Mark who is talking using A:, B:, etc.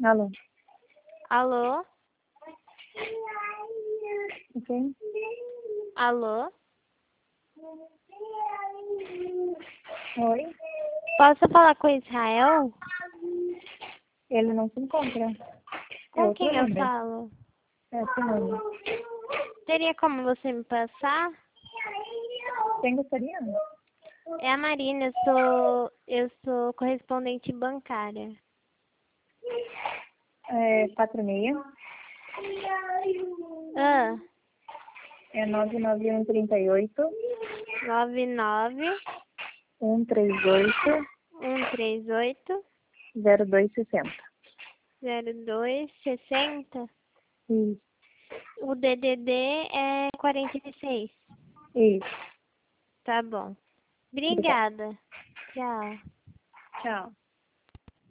A: Alô.
B: Alô?
A: Ok?
B: Alô?
A: Oi?
B: Posso falar com o Israel?
A: Ele não se encontra. É
B: Com
A: outro
B: quem eu
A: número.
B: falo?
A: É outro número.
B: Teria como você me passar?
A: Quem gostaria?
B: É a Marina, eu sou correspondente bancária.
A: 46.
B: Ah,
A: É 99138
B: 99
A: 138
B: 138
A: 0260.
B: 0260.
A: Isso.
B: O DDD é 46.
A: Isso.
B: Tá bom.
A: Obrigada.
B: Obrigada. Tchau.
A: Tchau.